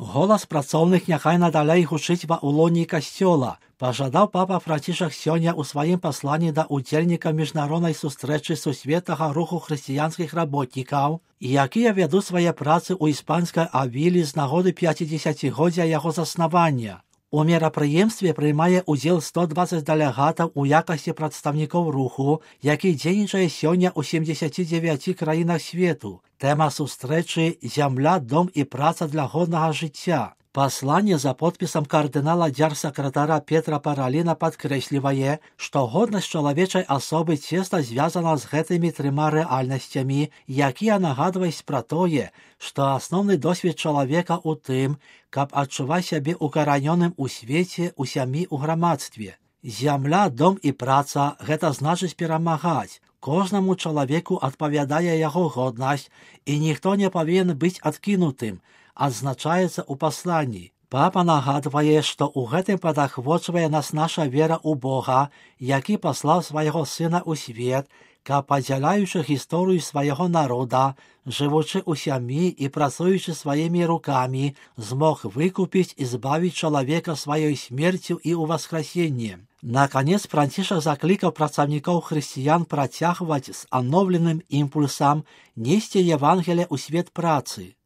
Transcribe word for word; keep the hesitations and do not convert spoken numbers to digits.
Голас працоўных няхай надалей гучыць ва ўлоні касцёла, пажадаў папа Францішак сёння ў сваім пасланні да ўдзельнікаў міжнароднай сустрэчы сусветнага руху хрысціянскіх работнікаў, якія вядуць свае працы ў іспанскай Авілі з нагоды пяцідзесяцігоддзя яго заснавання. У мерапрыемстве прымае ўдзел сто дваццаць дэлегатаў у якасці прадстаўнікоў руху, які дзейнічае сёння ў сямдзесяці дзевяці краінах свету. Тэма сустрэчы «Зямля, дом і праца для годнага жыцця». Пасланне за подпісам кардынала дзярсакратара Петра Параліна падкрэслівае, што годнасць чалавечай асобы цесна звязана з гэтымі трыма рэальнасцямі, якія нагадваюць пра тое, што асноўны досвед чалавека ў тым, каб адчуваць сябе укаранёным у свеце, у сям'і, у грамадстве. Зямля, дом і праца – гэта значыць перамагаць. Кожнаму чалавеку адпавядае яго годнасць, і ніхто не павінен быць адкінутым, адзначаецца ў пасланні. Папа нагадвае, што ў гэтым падахвочвае нас наша вера ў Бога, які паслаў свайго сына ў свет, каб, падзяляючы гісторыю свайго народа, жывучы ў сям'і і працуючы сваімі рукамі, змог выкупіць і збавіць чалавека сваёй смерцю і ўваскрасеннем. Наконец, Францішак заклікаў працаўнікоў хрысціян працягваць з анноўленым імпульсам несці Евангелие ў свет працы.